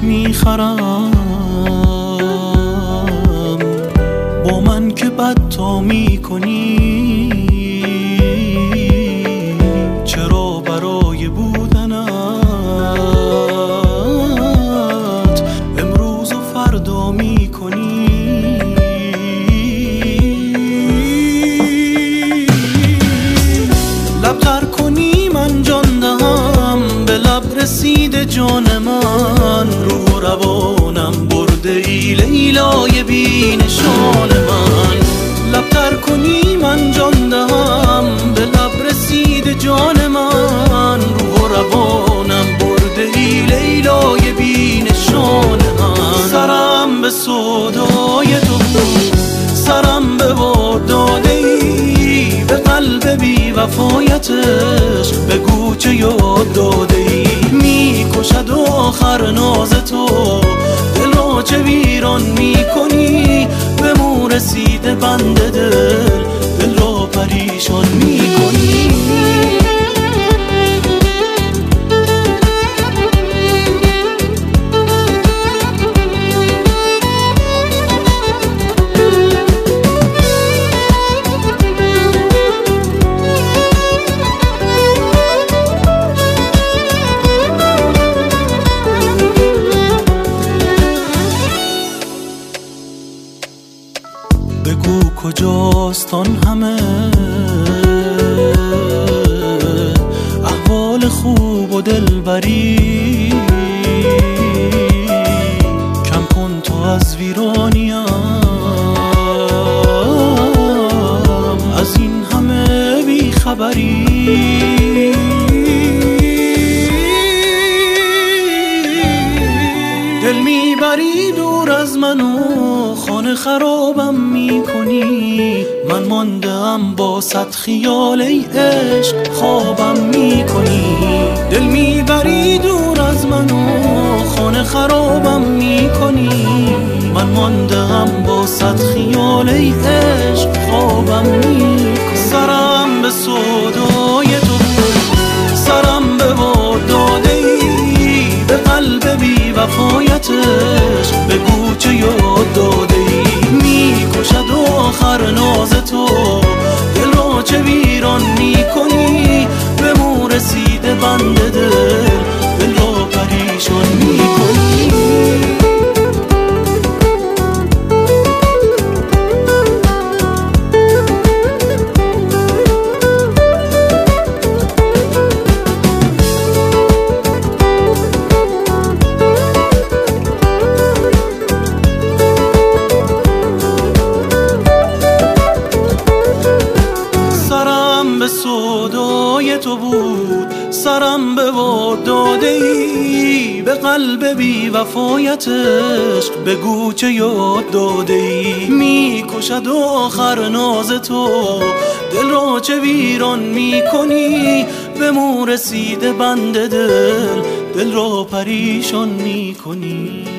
میخرم، با من که بد تا میکنی، چرا برای بودنت امروز و فردا میکنی؟ لب تر کنی من جان دهم، به لب رسیده جان من، روح و روانم برده ای لیلای بی نشان من. لب تر کنی من جان دهم، به لب رسیده جان من، روح و روانم برده ای لیلای بی نشان من. سرم به سودای تو بود، سرم به باد داده ای، به قلب بی وفایتش بگو چه یاد داده ای. میکشد آخر ناز تو، دل را چه ویران میکنی، به مو رسیده بند دل را پریشان میکنی. بگو کجاست آن همه احوال خوب و دلبری، کم کن تو از ویرانیم، از این همه بیخبری. دل میبری دور از منو، خانه خرابم میکنی، من ماندم با صد خیال ای عشق خوابم میکنی. دل میبری دور از منو، خانه خرابم میکنی، من ماندم با صد خیال ای عشق خوابم میکنی. سرم به سودای تو بود، سرم به باد داده ای، به قلب بی وفایتش بگو چه یاد داده ای. میکشد آخر ناز تو، دل را چه ویران میکنی، به مو رسیده بند دل را پریشان میکنی. به سودای تو بود، سرم به باد داده ای، به قلب بی وفایتش بگو چه یاد داده ای. میکشد آخر ناز تو، دل را چه ویران میکنی، به مو رسیده بند دل را پریشان میکنی.